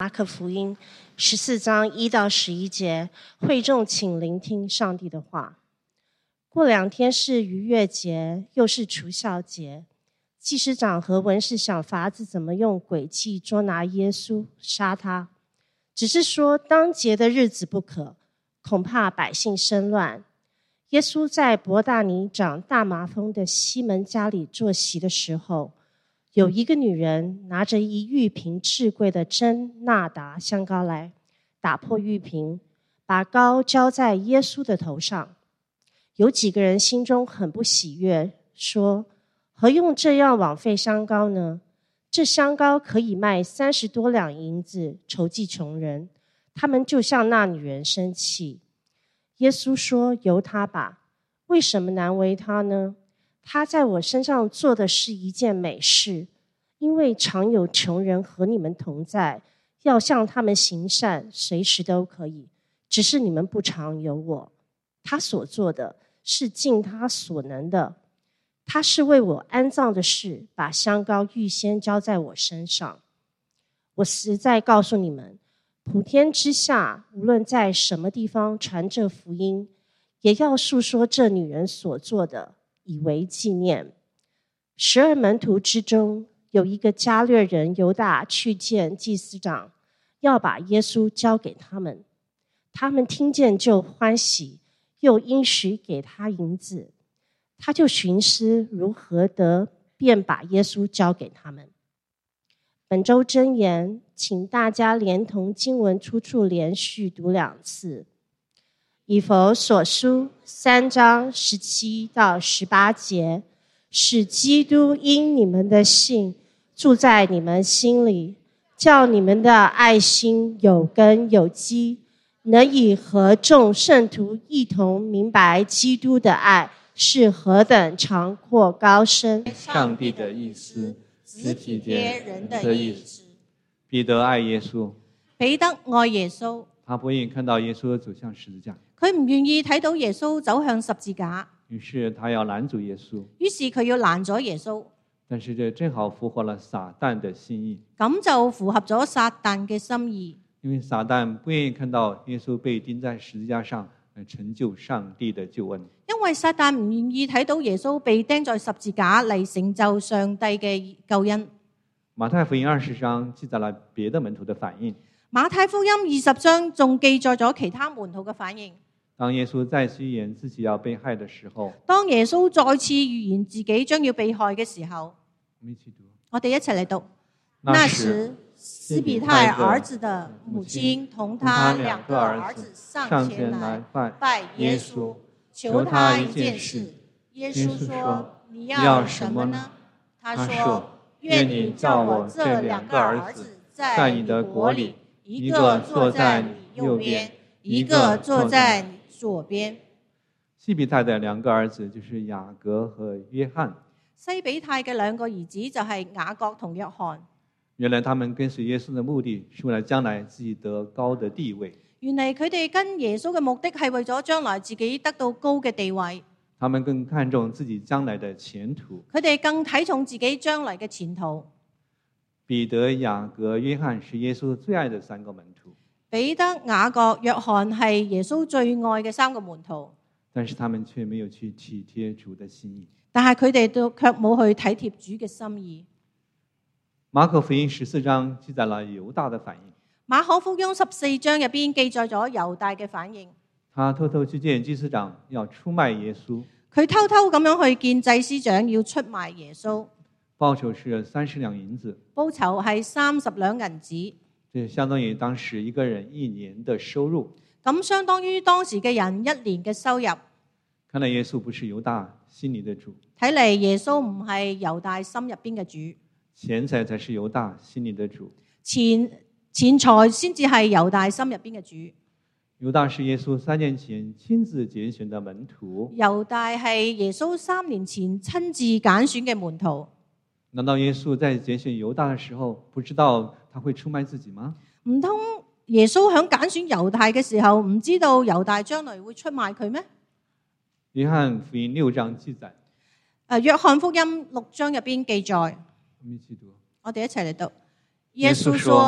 马可福音14章1到11节，会众请聆听上帝的话。过2天是逾越节，又是除酵节。祭司长和文士想法子怎么用诡计捉拿耶稣，杀他，只是说当节的日子不可，恐怕百姓生乱。耶稣在伯大尼长大麻风的西门家里坐席的时候，有一个女人拿着一玉瓶至贵的真纳达香膏来，打破玉瓶，把膏浇在耶稣的头上。有几个人心中很不喜悦，说：何用这样枉费香膏呢？这香膏可以卖30多两银子，筹济穷人。他们就向那女人生气。耶稣说：由她吧，为什么难为她呢？他在我身上做的是一件美事，因为常有穷人和你们同在，要向他们行善，随时都可以，只是你们不常有我。他所做的是尽他所能的，他是为我安葬的事，把香膏预先浇在我身上。我实在告诉你们，普天之下，无论在什么地方传这福音，也要述说这女人所做的，以为纪念。12门徒之中，有一个加略人犹大去见祭司长，要把耶稣交给他们。他们听见就欢喜，又应许给他银子。他就寻思如何得，便把耶稣交给他们。本周箴言，请大家连同经文出处连续读2次。以弗所书3章17到18节，使基督因你们的信住在你们心里，叫你们的爱心有根有基，能以和众圣徒一同明白基督的爱是何等长阔高深。 上帝的意思， 只體貼人的意思。 彼得愛耶穌， 彼得愛耶穌， 他不願意看到耶穌走向十字架， 佢唔願意睇到耶穌走向十字架， 於是他要攔阻耶穌。 於是佢要攔咗耶穌。 但是這正好符合了撒旦的心意， 咁就符合咗撒旦嘅心意。 因為撒旦不願意看到耶穌被釘在十字架上，來成就上帝的救恩。 因為撒旦唔願意睇到耶穌被釘在十字架嚟成就上帝嘅救恩。 馬太福音20章記載了別的門徒的反應。 馬太福音20章仲記載咗其他門徒嘅反應。 當耶穌再次預言自己要被害的時候， 當耶穌再次預言自己將要被害嘅時候，我哋一齊嚟讀。那時西比泰兒子的母親同他2個兒子上前來拜耶穌，求他一件事。耶穌說：你要什麼呢？他說：願你叫我這2個兒子在你的國裡，一個坐在你右邊，一個坐在你左邊。 西比泰的2個兒子就是雅各和約翰。 西比泰嘅2個兒子就係雅各同約翰。 原來他們跟隨耶穌的目的是為了將來自己得高的地位。 原來佢哋跟耶穌嘅目的係為咗將來自己得到高嘅地位。 他們更看重自己將來的前途。 佢哋更睇重自己將來嘅前途。 彼得、雅各、約翰是耶穌最愛的3個門徒。 彼得、雅各、約翰係耶穌最愛嘅3個門徒。 但是他們卻沒有去體貼主的心意。 但係佢哋都卻冇去體貼主嘅心意。 馬可福音14章記載了猶大的反應。 馬可福音14章入邊記載咗猶大嘅反應。 他偷偷去見祭司長，要出賣耶穌。 佢偷偷咁樣去見祭司長，要出賣耶穌。 報酬是30兩銀子。 報酬係30兩銀子。 這相當於當時一個人1年的收入。 咁相當於當時嘅人1年嘅收入。 看來耶穌不是猶大心裡的主。 睇嚟耶穌唔係猶大心入邊嘅主。 錢財才是猶大心裡的主。 錢財先至係猶大心入邊嘅主。 猶大是耶穌3年前親自揀選的門徒。 猶大係耶穌3年前親自揀選嘅門徒。 難道耶穌在揀選猶大的時候，不知道他會出賣自己嗎？ 唔通耶穌喺揀選猶大嘅時候，唔知道猶大將來會出賣佢咩？ 約翰福音6章記載。 約翰福音6章入邊記載。我哋一齊嚟讀。耶穌說：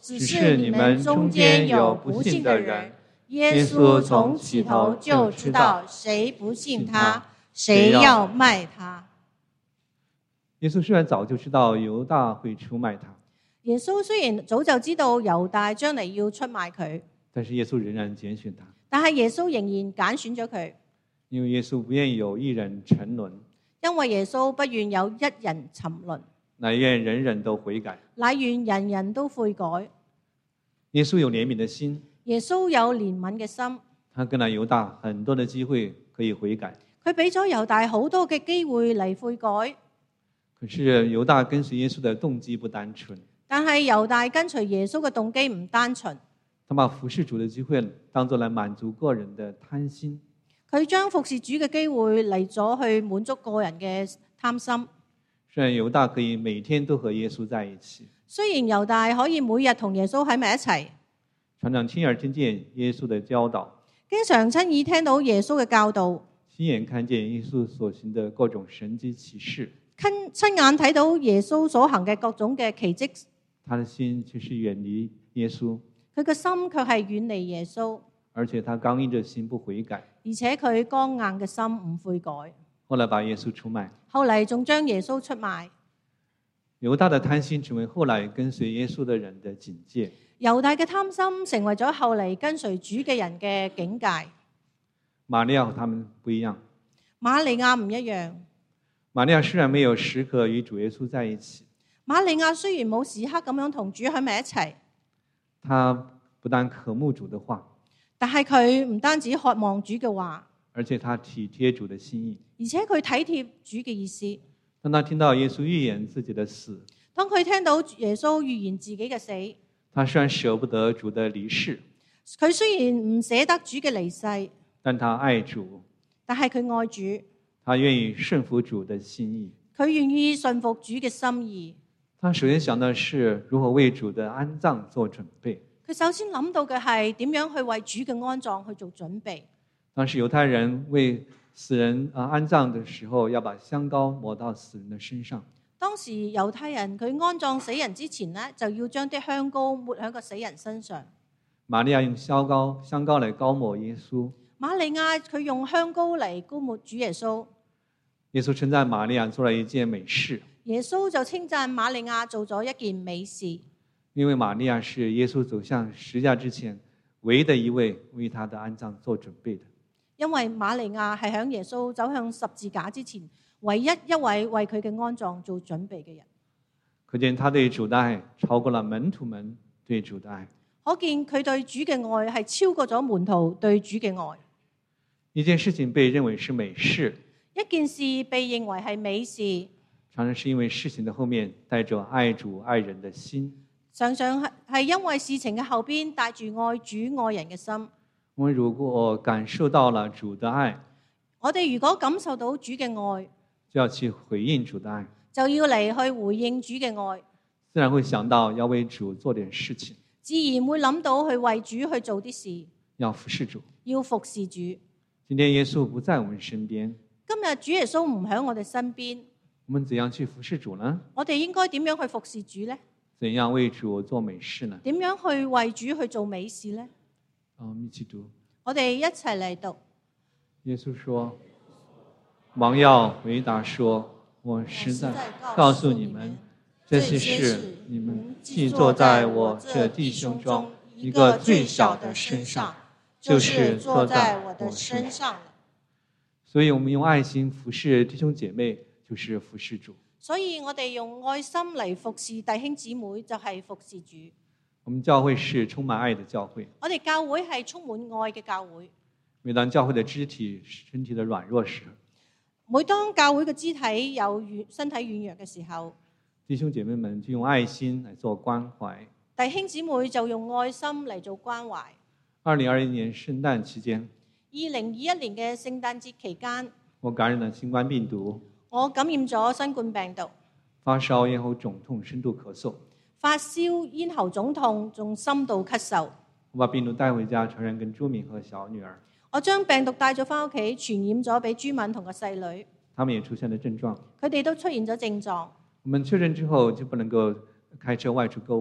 只是你們中間有不信的人。耶穌從起頭就知道誰不信他，誰要賣他。 耶穌雖然早就知道猶大會出賣他， 耶穌雖然早就知道猶大將嚟要出賣佢， 但是耶穌仍然揀選他。 但係耶穌仍然揀選咗佢， 因為耶穌不願有一人沉淪， 因為耶穌不願有一人沉淪， 乃願人人都悔改， 乃願人人都悔改。 耶穌有憐憫的心， 耶穌有憐憫嘅心， 他給了猶大很多的機會可以悔改。 佢俾咗猶大好多嘅機會嚟悔改。 可是猶大跟隨耶穌的動機不單純， 但係猶大跟隨耶穌嘅動機唔單純， 他把服侍主的機會當作來滿足個人的貪心。 佢將服侍主嘅機會嚟咗去滿足個人嘅貪心。 雖然猶大可以每天都和耶穌在一起， 雖然猶大可以每日同耶穌喺埋一齊， 常常親耳聽見耶穌的教導， 經常親耳聽到耶穌嘅教導， 親眼看見耶穌所行的各種神蹟奇事， 親眼睇到耶穌所行嘅各種嘅奇蹟， 他的心卻是遠離耶穌， 佢嘅心卻係遠離耶穌， 而且他剛硬着心不悔改， 而且佢剛硬嘅心唔悔改， 後來把耶穌出賣， 後嚟仲將耶穌出賣。 猶大的貪心成為後來跟隨耶穌的人的警戒， 猶大嘅貪心成為咗後嚟跟隨主嘅人嘅警戒。 瑪利亞和他們不一樣， 瑪利亞唔一樣。 瑪利亞雖然沒有時刻與主耶穌在一起， 瑪利亞雖然冇時刻咁樣同主喺埋一齊， 他不但渴慕主的話， 但係佢唔單止渴望主嘅話， 而且他體貼主的心意， 而且佢體貼主嘅意思。 當他聽到耶穌預言自己的死， 當佢聽到耶穌預言自己嘅死， 他雖然捨不得主的離世， 佢雖然唔捨得主嘅離世， 但他愛主， 但係佢愛主， 他願意順服主的心意， 佢願意順服主嘅心意。 他首先想的是如何為主的安葬做準備。 佢首先諗到嘅係點樣去為主嘅安葬去做準備。 當時猶太人為死人安葬的時候，要把香膏抹到死人的身上。 當時猶太人佢安葬死人之前呢，就要將啲香膏抹喺個死人身上。 瑪利亞用香膏來膏抹耶穌。 瑪利亞佢用香膏嚟膏抹主耶穌。 耶穌稱讚瑪利亞做了一件美事。 耶穌就稱讚瑪利亞做咗一件美事。 因為瑪利亞是耶穌走向十字架之前唯一的一位為他的安葬做準備的。 因為瑪利亞係響耶穌走向十字架之前唯一一位為佢嘅安葬做準備嘅人。 可見他對主的愛超過了門徒們對主的愛。 可見佢對主嘅愛係超過咗門徒對主嘅愛。 一件事情被認為是美事， 一件事被認為係美事， 常常是因為事情的後面帶着愛主愛人的心。 常常係因為事情嘅後邊帶住愛主愛人嘅心。 我們如果感受到了主的愛， 我哋如果感受到主嘅愛， 就要去回應主的愛， 就要嚟去回應主嘅愛， 自然會想到要為主做點事情， 自然會諗到去為主去做啲事， 要服侍主， 要服侍主。 今天耶穌不在我們身邊， 今日主耶穌唔喺我哋身邊， 我們怎樣去服侍主呢？ 我哋應該點樣去服侍主呢？ 怎樣為主做美事呢？ 點樣去為主去做美事呢？ 我們一起讀。 我哋一齊嚟讀。 耶穌說：王耀回答說，我實在告訴你們，這些事你們既做在我這弟兄中一個最小的身上，就是做在我的身上了。所以我們用愛心服侍弟兄姐妹，就是服侍主。 所以我哋用愛心嚟服侍弟兄姊妹，就係服侍主。 我們教會是充滿愛的教會。 我哋教會係充滿愛嘅教會。 每當教會的肢體身體的軟弱時， 每當教會嘅肢體有身體軟弱嘅時候， 弟兄姐妹們就用愛心來做關懷。 弟兄姊妹就用愛心嚟做關懷。 2021年聖誕期間 ，2021年嘅聖誕節期間， 我感染了新冠病毒。 我感染咗新冠病毒， 發燒、咽喉腫痛、深度咳嗽。 發燒、咽喉腫痛，仲深度咳嗽。 我把病毒帶回家，傳染給朱敏和小女兒。 我將病毒帶咗返屋企，傳染咗俾朱敏同個細女。 他們也出現了症狀。 佢哋都出現咗症狀。 我們確診之後就不能夠開車外出購物了。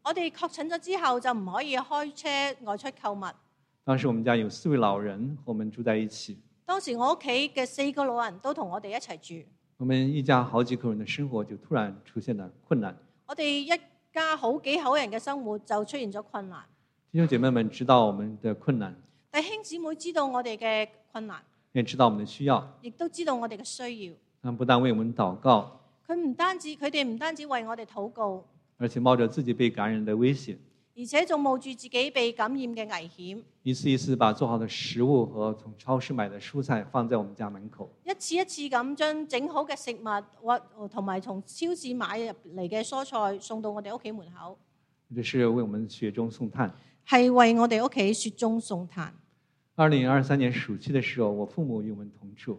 我哋確診咗之後就唔可以開車外出購物。 當時我們家有4位老人和我們住在一起。 當時我屋企嘅4個老人都同我哋一齊住。 我們一家好幾口人的生活就突然出現了困難。 我哋一家好幾口人嘅生活就出現咗困難。 弟兄姐妹們知道我們的困難， 弟兄姊妹知道我哋嘅困難， 也知道我們的需要， 亦都知道我哋嘅需要。 他們不但為我們禱告， 佢哋唔單止為我哋禱告， 而且冒着自己被感染的危險， 而且仲冒住自己被感染嘅危險， 一次一次把做好的食物和從超市買的蔬菜放在我們家門口， 一次一次咁將整好嘅食物同埋從超市買入嚟嘅蔬菜送到我哋屋企門口。 這是為我們雪中送炭， 係為我哋屋企雪中送炭。 2023年暑期的時候，我父母與我們同住。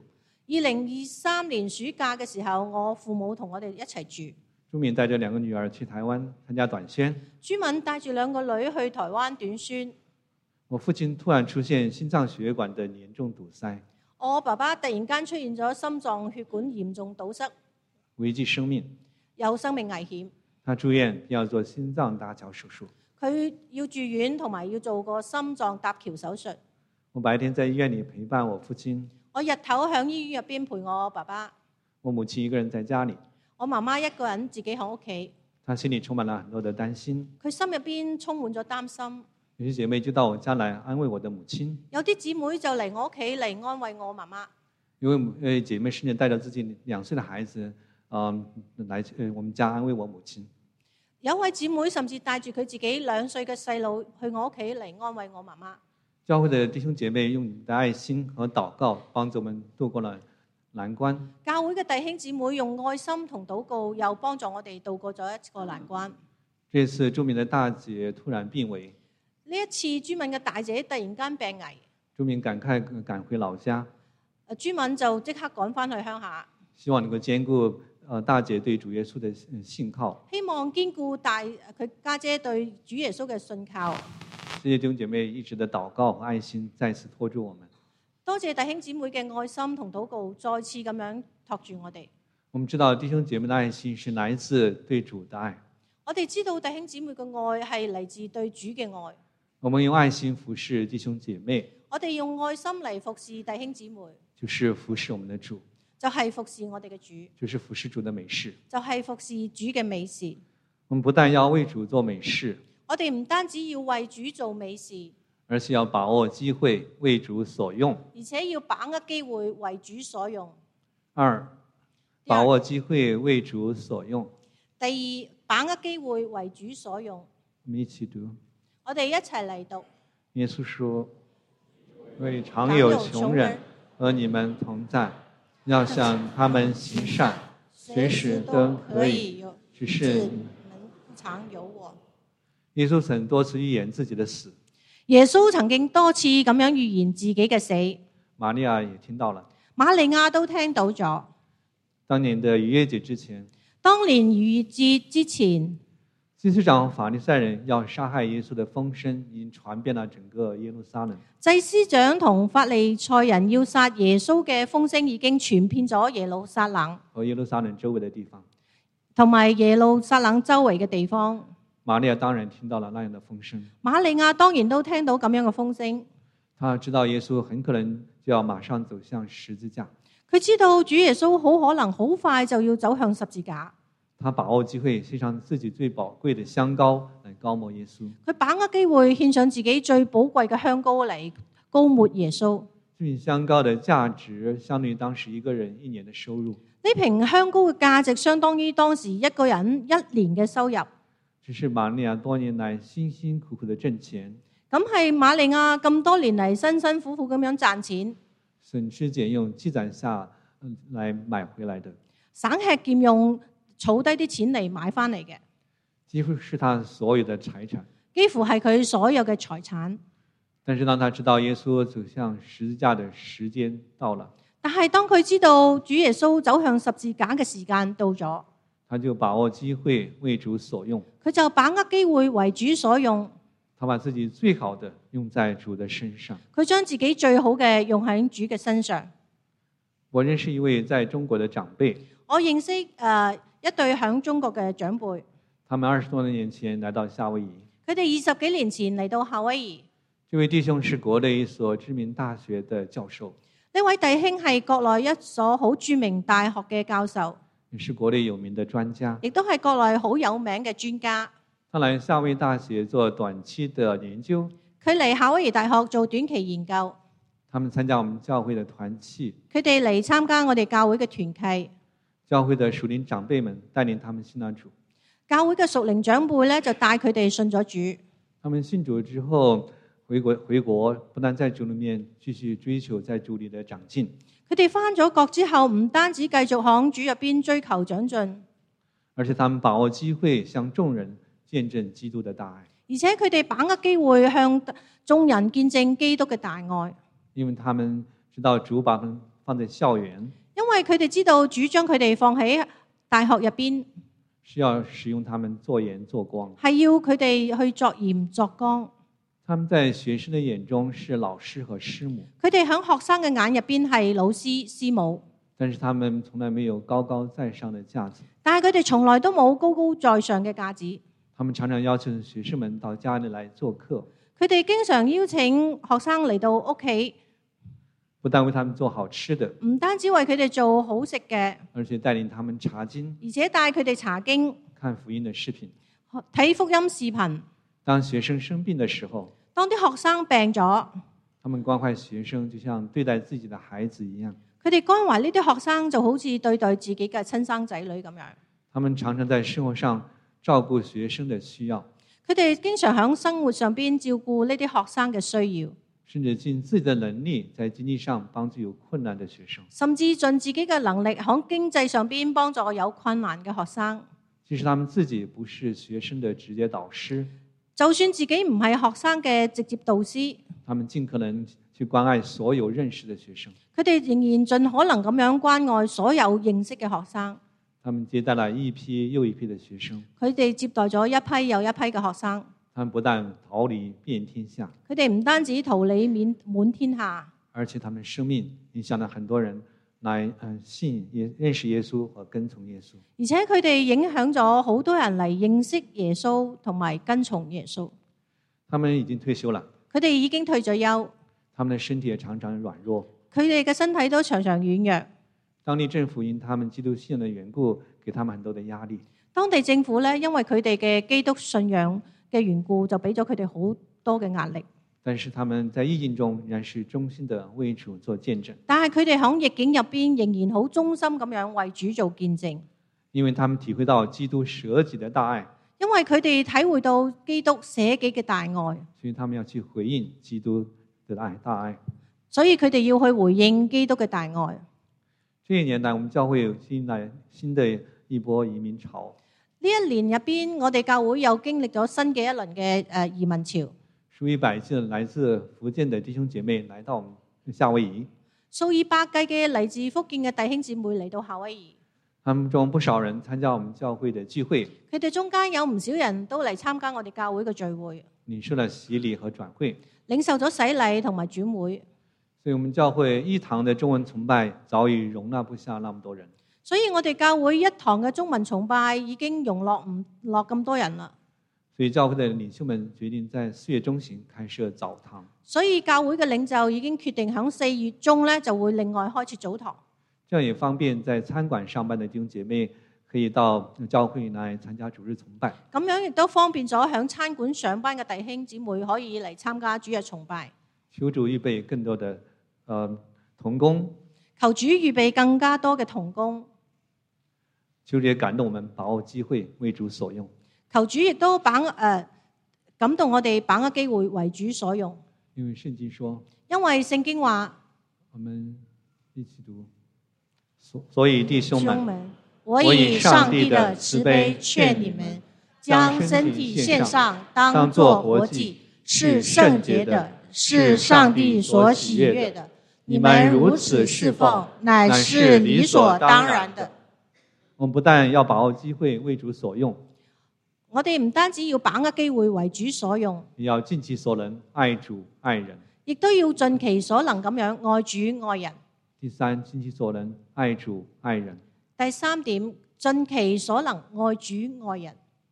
2023年暑假嘅時候，我父母同我哋一齊住。 朱敏帶着2個女兒去台灣參加短宣。 朱敏帶住2個女去台灣短宣。 我父親突然出現心臟血管的嚴重堵塞。 我爸爸突然間出現咗心臟血管嚴重堵塞， 危及生命， 有生命危險。 他住院並要做心臟搭橋手術。 佢要住院同埋要做個心臟搭橋手術。 我白天在醫院裡陪伴我父親。 我日頭喺醫院入邊陪我爸爸。 我母親一個人在家裡。 我媽媽一個人自己喺屋企。 她心裡充滿了很多的擔心。 佢心入邊充滿咗擔心。 有些姐妹就到我家來安慰我的母親。 有啲姊妹就嚟我屋企嚟安慰我媽媽。 有位姐妹甚至帶着自己2歲的孩子，來我們家安慰我母親。 有位姊妹甚至帶住佢自己2歲嘅細路去我屋企嚟安慰我媽媽。 教會的弟兄姐妹用你們的愛心和禱告幫助我們度過了難關。 教會嘅弟兄姊妹用愛心同禱告又幫助我哋度過咗一個難關。 這次朱敏的大姐突然病危。 呢一次朱敏嘅大姐突然間病危。 朱敏趕回老家。 朱敏就即刻趕翻去鄉下。 希望能夠兼顧大姐對主耶穌的信靠。 希望兼顧佢家姐對主耶穌嘅信靠。 這些弟兄姐妹一直的禱告和愛心再次托住我們。 多謝弟兄姊妹嘅愛心同禱告，再次咁樣托住我哋。 我們知道弟兄姐妹的愛心是來自對主的愛。 我哋知道弟兄姊妹嘅愛係嚟自對主嘅愛。 我們用愛心服侍弟兄姐妹。 我哋用愛心嚟服侍弟兄姊妹。 就是服侍我們的主。 就係服侍我哋嘅主。 就是服侍主的美事。 就係服侍主嘅美事。 我們不但要為主做美事。 我哋唔單止要為主做美事， 而且要把握機會為主所用。 而且要把握機會為主所用。 2，把握機會為主所用。 第2，把握機會為主所用。 我們一起讀。 我哋一齊嚟讀。 耶穌說：因為常有窮人和你們同在，要向他們行善，隨時都可以，只是你們常有我。 耶穌曾多次預言自己的死。 耶穌曾經多次咁樣預言自己嘅死。 瑪利亞也聽到了。 瑪利亞都聽到咗。 當年的逾越節之前。 當年逾越節之前。 祭司長法利賽人要殺害耶穌的風聲已經傳遍了整個耶路撒冷。 祭司長同法利賽人要殺耶穌嘅風聲已經傳遍咗耶路撒冷和耶路撒冷周圍的地方， 同埋耶路撒冷周圍嘅地方。 瑪利亞當然聽到了那樣的風聲。 瑪利亞當然都聽到咁樣嘅風聲。 他知道耶穌很可能就要馬上走向十字架。 佢知道主耶穌好可能好快就要走向十字架。 他把握機會獻上自己最寶貴的香膏來膏抹耶穌。 佢把握機會獻上自己最寶貴嘅香膏嚟膏抹耶穌。 這瓶香膏的價值相當於當時一個人1年的收入。 呢瓶香膏嘅價值相當於當時一個人1年嘅收入。 這是瑪利亞多年來辛辛苦苦的掙錢。 咁係瑪利亞咁多年嚟辛辛苦苦咁樣賺錢， 省吃儉用積攢下來買回來的。 省吃儉用儲低啲錢嚟買翻嚟嘅， 幾乎是他所有的財產。 幾乎係佢所有嘅財產。 但是當他知道耶穌走向十字架的時間到了， 但係當佢知道主耶穌走向十字架嘅時間到咗， 他就把握機會為主所用。 佢就把握機會為主所用。 他把自己最好的用在主的身上。 佢將自己最好嘅用喺主嘅身上。 我認識一位在中國的長輩。 我認識一對響中國嘅長輩。 他們20多年前來到夏威夷。 佢哋20幾年前嚟到夏威夷。 這位弟兄是國內一所知名大學的教授。 呢位弟兄係國內一所好著名大學嘅教授， 也是國內有名的專家， 亦都係國內好有名嘅專家。 他來夏威夷大學做短期的研究。 佢嚟夏威夷大學做短期研究。 他們參加我們教會的團契。 佢哋嚟參加我哋教會嘅團契。 教會的屬靈長輩們帶領他們信了主。 教會嘅屬靈長輩咧就帶佢哋信咗主。 他們信主之後回國，不但在主裏面繼續追求在主裏的長進。 佢哋返咗國之後，唔單止繼續響主入邊追求長進， 而且他們把握機會向眾人見證基督的大愛。 而且佢哋把握機會向眾人見證基督嘅大愛。 因為他們知道主把他們放在校園， 因為佢哋知道主將佢哋放喺大學入邊， 是要使用他們作鹽作光， 係要佢哋去作鹽作光。 他們在學生的眼中是老師和師母， 佢哋喺學生嘅眼入邊係老師師母， 但是他們從來沒有高高在上的架子。 但係佢哋從來都冇高高在上嘅架子。 他們常常邀請學生們到家裏來做客， 佢哋經常邀請學生嚟到屋企， 不但為他們做好吃的， 唔單止為佢哋做好食嘅， 而且帶領他們查經， 而且帶佢哋查經、 看福音的視頻， 睇福音視頻。 當學生生病的時候， 當啲學生病咗， 他們關懷學生就像對待自己的孩子一樣。 佢哋關懷呢啲學生就好似對待自己嘅親生仔女咁樣。 他們常常在生活上照顧學生的需要， 佢哋經常喺生活上邊照顧呢啲學生嘅需要， 甚至盡自己的能力在經濟上幫助有困難的學生， 甚至盡自己嘅能力喺經濟上邊幫助有困難嘅學生。 即使他們自己不是學生的直接導師， 就算自己唔係學生嘅直接導師， 他們盡可能去關愛所有認識的學生。 佢哋仍然盡可能咁樣關愛所有認識嘅學生。 他們接待了一批又一批的學生， 佢哋接待咗一批又一批嘅學生。 他們不但桃李遍天下， 佢哋唔單止桃李滿天下， 而且他們生命影響了很多人來認識耶穌和跟從耶穌。 而且佢哋影響咗好多人嚟認識耶穌同埋跟從耶穌。 他們已經退休了， 佢哋已經退咗休， 他們的身體也常常軟弱， 佢哋嘅身體都常常軟弱。 當地政府因他們基督信仰的緣故，給他們很多的壓力。 當地政府咧，因為佢哋嘅基督信仰嘅緣故，就俾咗佢哋好多嘅壓力。 但是他們在逆境中仍然是忠心的為主做見證。 但係佢哋喺逆境入邊仍然好忠心咁樣為主做見證。 因為他們體會到基督捨己的大愛， 因為佢哋體會到基督捨己嘅大愛， 所以他們要去回應基督的大愛。 所以佢哋要去回應基督嘅大愛。 這一年來，我們教會有新的一波移民潮。 呢一年入邊，我哋教會又經歷咗新嘅一輪嘅移民潮。 數以百計來自福建的弟兄姐妹來到我們夏威夷。 數以百計嘅嚟自福建嘅弟兄姊妹嚟到夏威夷。 他們中不少人參加我們教會的聚會。 佢哋中間有唔少人都嚟參加我哋教會嘅聚會， 領受了洗禮和轉會， 領受咗洗禮同埋轉會。 所以我們教會一堂的中文崇拜早已容納不下那麼多人。 所以我哋教會一堂嘅中文崇拜已經容納唔落咁多人啦。 所以教會的領袖們決定在4月中旬開設早堂。 所以教會嘅領袖已經決定喺4月中咧就會另外開設早堂。 這樣也方便在餐館上班的弟兄姐妹可以到教會來參加主日崇拜。 咁樣亦都方便咗喺餐館上班嘅弟兄姊妹可以嚟參加主日崇拜。 求主預備更多的同工， 求主預備更加多嘅同工。 求主也感動我們把握機會為主所用。 求主亦都感動我哋把握機會為主所用。 因為聖經說， 因為聖經話， 我們一起讀。所以弟兄們， 我以上帝的慈悲勸你們，將身體獻上，當作活祭，是聖潔的，是上帝所喜悅的。你們如此侍奉，乃是理所當然的。 我們不但要把握機會為主所用， 我哋唔單止要把握機會為主所用， 也要盡其所能愛主愛人， 亦都要盡其所能咁樣愛主愛人。 第三，盡其所能愛主愛人。 第三點，盡其所能愛主愛人。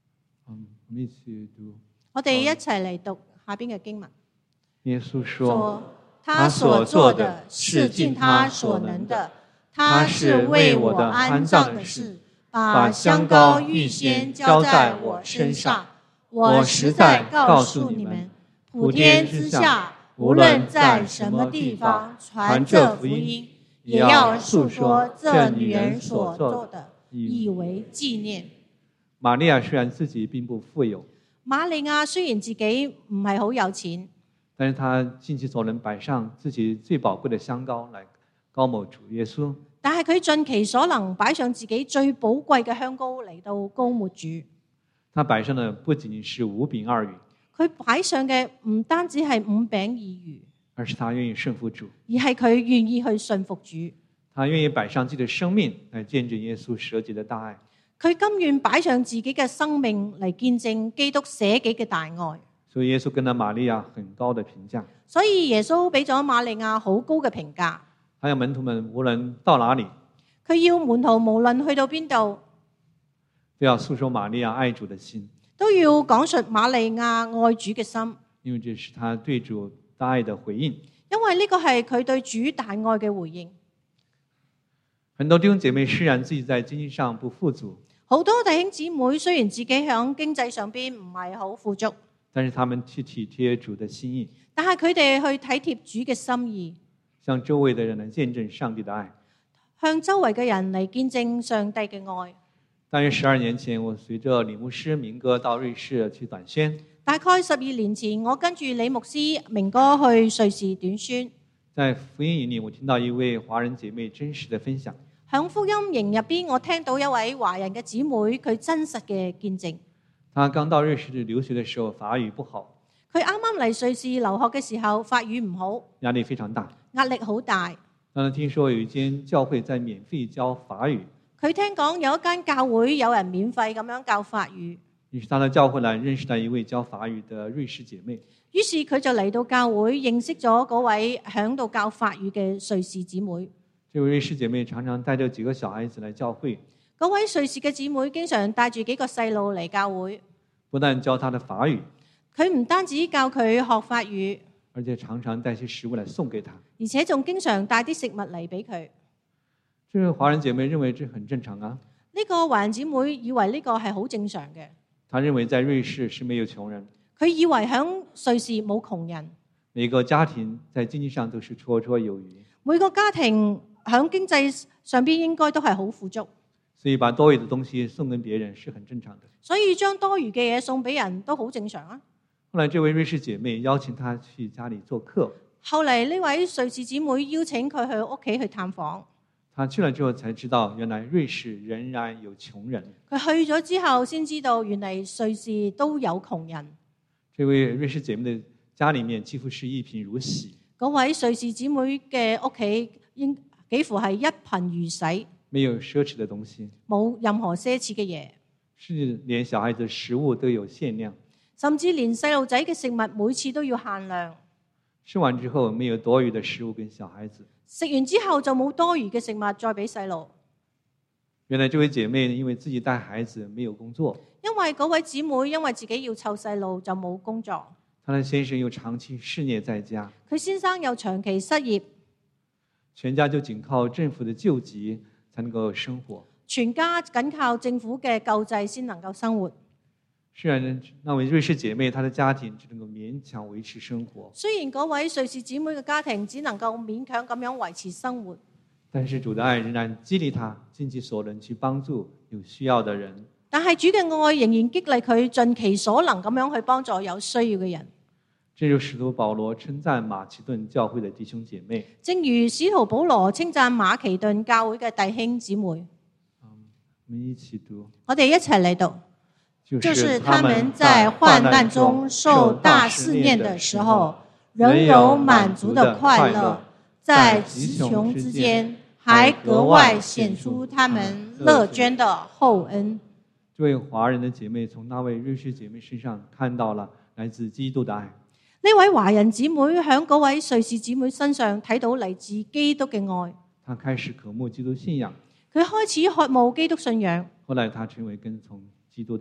我們一起讀。 我哋一齊嚟讀下邊嘅經文。 耶穌說， 他所做的是盡他所能的，他是為我安葬的事，把香膏預先澆在我身上。我實在告訴你們，普天之下，無論在什麼地方傳這福音，也要述說這女人所做的，以為紀念。 瑪利亞雖然自己並不富有， 瑪利亞雖然自己唔係好有錢， 但是她盡其所能擺上自己最寶貴的香膏來膏抹主耶穌。 但係佢盡其所能擺上自己最寶貴嘅香膏嚟到膏抹主。 他擺上的不僅僅是5餅2魚， 佢擺上嘅唔單止係5餅2魚， 而是他願意順服主， 而係佢願意去順服主。 他願意擺上自己的生命來見證耶穌捨己的大愛。 佢甘願擺上自己嘅生命嚟見證基督捨己嘅大愛。 所以耶穌跟咗瑪利亞很高的評價。 所以耶穌俾咗瑪利亞好高嘅評價。 還有門徒們無論到哪裡， 佢要門徒無論去到邊度， 都要訴說瑪利亞愛主的心， 都要講述瑪利亞愛主嘅心， 因為這是他對主大愛的回應。 因為呢個係佢對主大愛嘅回應。 很多弟兄姐妹雖然自己在經濟上不富足， 好多弟兄姊妹雖然自己喺經濟上邊唔係好富足， 但是他們去體貼主的心意， 但係佢哋去體貼主嘅心意， 向周圍的人來見證上帝的愛， 向周圍嘅人嚟見證上帝嘅愛。 大約12年前，我隨着李牧師明哥到瑞士去短宣。 大概12年前，我跟住李牧師明哥去瑞士短宣。 在福音營裡，我聽到一位華人姐妹真實的分享。 響福音營入邊，我聽到一位華人嘅姊妹，佢真實嘅見證。 她剛到瑞士留學的時候，法語不好。 佢啱啱嚟瑞士留學嘅時候，法語唔好， 壓力非常大。 壓力好大。 當她聽說有一間教會在免費教法語， 佢聽講有一間教會有人免費咁樣教法語， 於是他到教會來認識到一位教法語的瑞士姐妹。 於是佢就嚟到教會認識咗嗰位響度教法語嘅瑞士姊妹。 這位瑞士姐妹常常帶着幾個小孩子來教會。 嗰位瑞士嘅姊妹經常帶住幾個細路嚟教會， 不但教他的法語， 佢唔單止教佢學法語， 而且常常帶些食物來送給他， 而且仲經常帶啲食物嚟俾佢。 這位華人姐妹認為這很正常啊。 呢個華人姊妹以為呢個係好正常嘅。 她認為在瑞士是沒有窮人。 佢以為響瑞士冇窮人。 每個家庭在經濟上都是綽綽有餘。 每個家庭響經濟上邊應該都係好富足。 所以把多餘的東西送給別人是很正常的。 所以將多餘嘅嘢送俾人都好正常啊。 後來這位瑞士姐妹邀請她去家裏做客。 後嚟呢位瑞士姊妹邀請佢去屋企去探訪。 他去了之後才知道，原來瑞士仍然有窮人。 佢去咗之後先知道，原來瑞士都有窮人。 這位瑞士姐妹的家裏面幾乎是一貧如洗。 嗰位瑞士姊妹嘅屋企幾乎係一貧如洗， 沒有奢侈的東西， 冇任何奢侈嘅嘢， 甚至連小孩子食物都有限量， 甚至連細路仔嘅食物每次都要限量。 吃完之後沒有多餘的食物給小孩子。 食完之後就冇多餘嘅食物再俾細路。 原來這位姐妹因為自己帶孩子沒有工作， 因為嗰位姊妹因為自己要湊細路就冇工作。 她的先生又長期失業在家， 佢先生又長期失業， 全家就僅靠政府的救濟才能夠生活。 全家僅靠政府嘅救濟先能夠生活。 雖然那位瑞士姐妹她的家庭只能夠勉強維持生活， 雖然嗰位瑞士姊妹嘅家庭只能夠勉強咁樣維持生活， 但是主的愛仍然激勵她盡其所能去幫助有需要的人。 但係主嘅愛仍然激勵佢盡其所能咁樣去幫助有需要嘅人。 正如使徒保羅稱讚馬其頓教會的弟兄姐妹， 正如使徒保羅稱讚馬其頓教會嘅弟兄姊妹。 我們一起讀， 我哋一齊嚟讀。 就是他們在患難中受大試煉的時候，仍有滿足的快樂，在極窮之間，還格外顯出他們樂捐的厚恩。這位華人的姐妹從那位瑞士姐妹身上看到了來自基督的愛。 呢位華人姊妹喺嗰位瑞士姊妹身上睇到嚟自基督嘅愛。 她開始渴慕基督信仰， 佢開始渴慕基督信仰。 後來她成為跟從基督的人。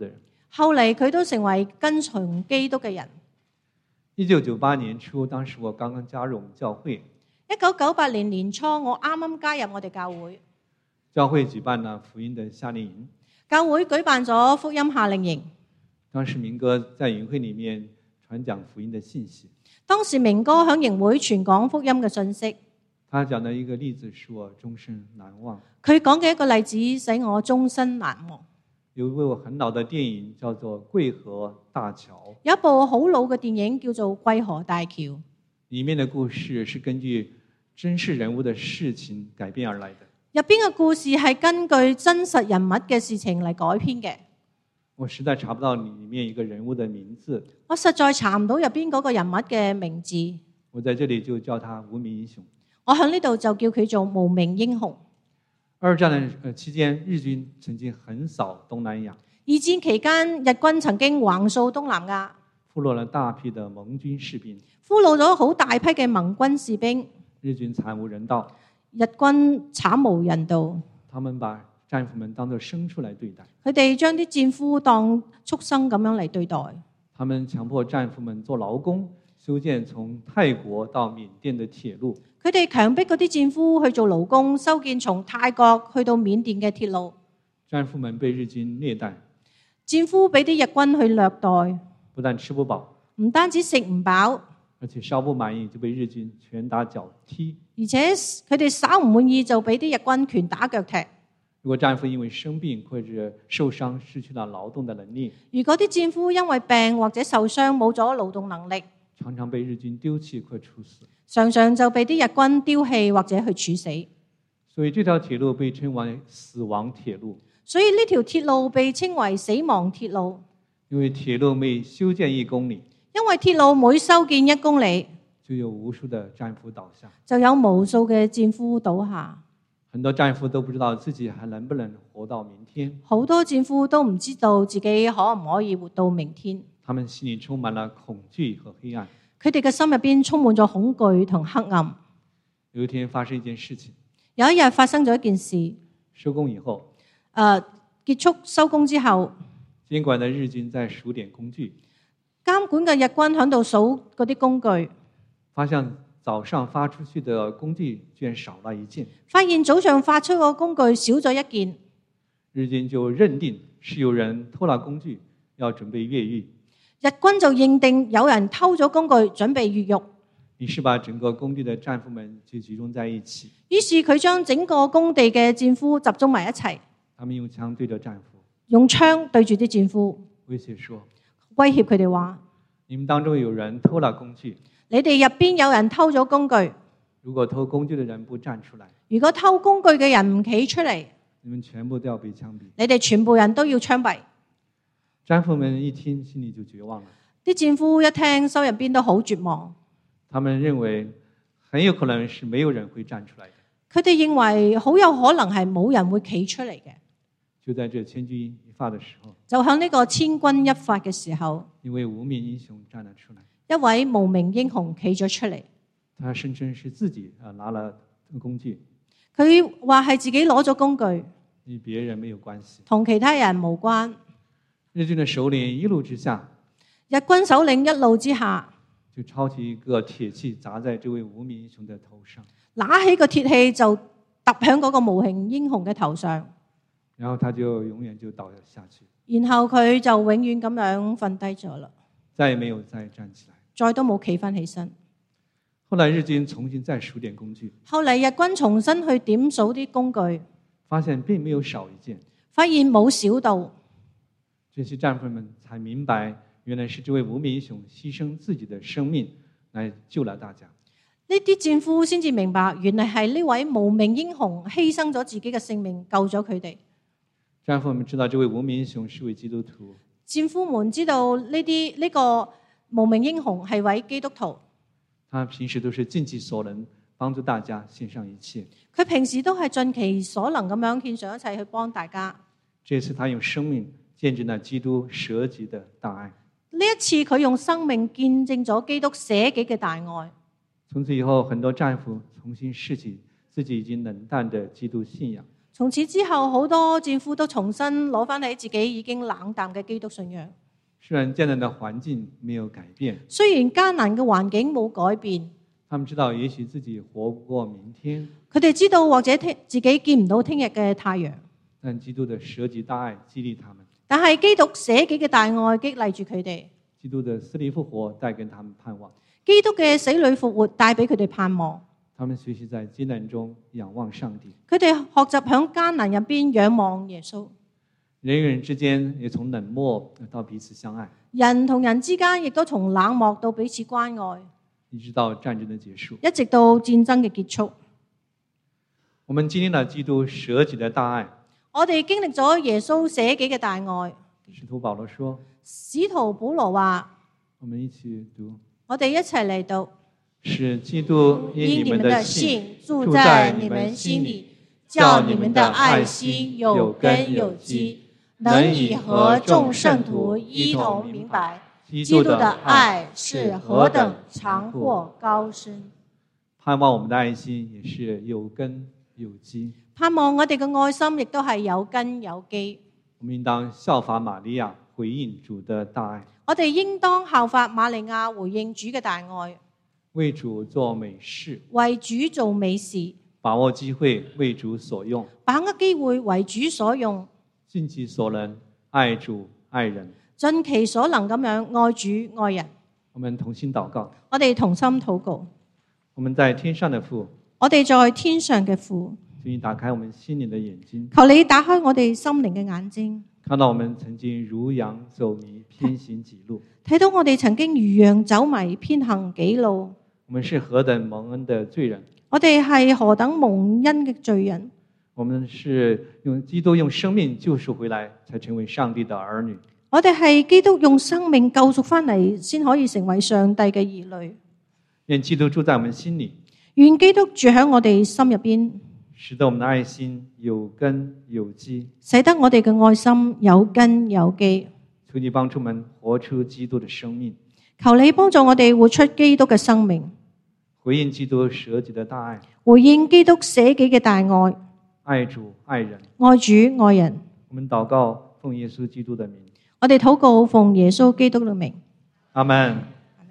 後嚟佢都成為跟從基督嘅人。 1998年初，當時我剛剛加入我們教會。 1998年年初，我啱啱加入我哋教會。 教會舉辦了福音的夏令營。 教會舉辦咗福音夏令營。 當時明哥在營會裡面傳講福音的信息。 當時明哥喺營會傳講福音嘅信息。 他講的一個例子使我終身難忘。 佢講嘅一個例子使我終身難忘。 有一部很老的電影叫做《貴河大橋》。 有一部好老嘅電影叫做《貴河大橋》。 裡面的故事是根據真實人物的事情改編而來的。 入邊嘅故事係根據真實人物嘅事情嚟改編嘅。 我實在查不到裡面一個人物的名字。 我實在查唔到入邊嗰個人物嘅名字。 我在這裡就叫他無名英雄。 我喺呢度就叫佢做無名英雄。 二戰的期間，日軍曾經橫掃東南亞。 二戰期間，日軍曾經橫掃東南亞， 俘虜了大批的盟軍士兵。 俘虜咗好大批嘅盟軍士兵。 日軍慘無人道。 日軍慘無人道。 他們把戰俘們當作牲畜來對待。 佢哋將啲戰俘當畜生咁樣嚟對待。 他們強迫戰俘們做勞工，修建從泰國到緬甸的鐵路。 佢哋強迫嗰啲戰俘去做勞工，修建從泰國去到緬甸嘅鐵路。 戰俘們被日軍虐待。 戰俘俾啲日軍去虐待。 不但吃不飽， 唔單止食唔飽， 而且稍不滿意就被日軍拳打腳踢。 而且佢哋稍唔滿意就俾啲日軍拳打腳踢。 如果戰俘因為生病或者受傷失去了勞動的能力， 如果啲戰俘因為病或者受傷冇咗勞動能力， 常常被日軍丟棄或處死。 常常就被啲日軍丟棄或者去處死。 所以這條鐵路被稱為死亡鐵路。 所以呢條鐵路被稱為死亡鐵路。 因為鐵路每修建1公里， 因為鐵路每修建1公里， 就有無數的戰俘倒下， 就有無數嘅戰俘倒下。 很多戰俘都不知道自己還能不能活到明天。 好多戰俘都唔知道自己可唔可以活到明天。 他們心裏充滿了恐懼和黑暗。 佢哋嘅心入邊充滿咗恐懼同黑暗。 有一天發生一件事情。 有一日發生咗一件事。 收工以後， 結束收工之後， 監管的日軍在數點工具。 監管嘅日軍喺度數嗰啲工具， 發現早上發出去的工具居然少了一件。 發現早上發出個工具少咗一件。 日軍就認定是有人偷了工具，要準備越獄。 日軍就認定有人偷咗工具，準備越獄。 於是把整個工地的戰俘們就集中在一起。 於是佢將整個工地嘅戰俘集中埋一齊。 他們用槍對着戰俘， 用槍對住啲戰俘， 威脅說： 威脅佢哋話， 你們當中有人偷了工具。 你哋入邊有人偷咗工具。 如果偷工具的人不站出來， 如果偷工具嘅人唔企出嚟， 你們全部都要被槍斃。 你哋全部人都要槍斃。 戰俘們一聽，心裡就絕望了。 啲戰俘一聽，心入邊都好絕望。 他們認為很有可能是沒有人會站出來的。 佢哋認為好有可能係冇人會企出嚟嘅。 就在這千鈞一髮的時候， 就喺呢個千鈞一髮嘅時候， 一位無名英雄站了出來。 一位無名英雄企咗出嚟。 他聲稱是自己拿了工具。 佢話係自己攞咗工具， 與別人沒有關係， 同其他人無關。 日軍的首領一怒之下， 日軍首領一怒之下， 就抄起一個鐵器砸在這位無名英雄的頭上， 拿起個鐵器就揼響嗰個無名英雄嘅頭上， 然後他就永遠就倒下去， 然後佢就永遠咁樣瞓低咗啦， 再也沒有再站起來， 再都冇企翻起身。 後來日軍重新再數點工具， 後嚟日軍重新去點數啲工具， 發現並沒有少一件， 發現冇少到。 這些戰俘們才明白，原來是這位無名英雄犧牲自己的生命來救了大家。 呢啲戰俘先至明白，原來係呢位無名英雄犧牲咗自己嘅性命，救咗佢哋。 戰俘們知道這位無名英雄是位基督徒， 戰俘們知道呢個無名英雄係位基督徒。 他平時都是盡其所能幫助大家，獻上一切。 佢平時都係盡其所能咁樣獻上一切去幫大家。 這次他用生命見證了基督捨己的大愛。 呢一次佢用生命見證咗基督捨己嘅大愛。 從此以後，很多戰俘重新拾起自己已經冷淡的基督信仰。 從此之後，好多戰俘都重新攞翻起自己已經冷淡嘅基督信仰。 雖然艱難的環境沒有改變， 雖然艱難嘅環境冇改變， 他們知道也許自己活不過明天， 佢哋知道或者自己見唔到聽日嘅太陽， 但基督的捨己大愛激勵他們。 但係基督捨己嘅大愛激勵住佢哋， 基督的死裡復活帶給他們盼望， 基督嘅死裡復活帶俾佢哋盼望。 他們學習在艱難中仰望上帝， 佢哋學習響艱難入邊仰望耶穌。 人與人之間也從冷漠到彼此相愛， 人同人之間亦都從冷漠到彼此關愛， 一直到戰爭的結束， 一直到戰爭嘅結束。 我們經歷了基督捨己的大愛。 我哋經歷咗耶穌捨己嘅大愛。 使徒保羅說， 使徒保羅話， 我們一起讀， 我哋一齊嚟讀， 使基督因你們的信住在你們心裡，叫你們的愛心有根有基，能以和眾聖徒一同明白基督的愛是何等長闊高深。 盼望我們的愛心也是有根有基。 盼望我哋嘅愛心亦都係有根有基。 我們應當效法瑪利亞回應主的大愛。 我哋應當效法瑪利亞回應主嘅大愛， 為主做美事， 為主做美事， 把握機會為主所用， 把握機會為主所用， 盡其所能愛主愛人， 盡其所能咁樣愛主愛人。 我們同心禱告， 我哋同心禱告。 我們在天上的父， 我哋在天上嘅父， 求你打開我們心靈的眼睛， 求你打開我哋心靈嘅眼睛， 看到我們曾經如羊走迷偏行己路， 睇到我哋曾經如羊走迷偏行己路。 我們是何等蒙恩的罪人， 我哋係何等蒙恩嘅罪人。 我們是用基督用生命救贖回來，才成為上帝的兒女。 我哋係基督用生命救贖翻嚟，先可以成為上帝嘅兒女。 願基督住在我們心裡， 願基督住喺我哋心入邊， 使得我們的愛心有根有基， 使得我哋嘅愛心有根有基。 求你幫助我們活出基督的生命， 求你幫助我哋活出基督嘅生命， 回應基督捨己的大愛， 回應基督捨己嘅大愛， 愛主愛人， 愛主愛人。 我們禱告奉耶穌基督的名， 我哋禱告奉耶穌基督嘅名。 阿們。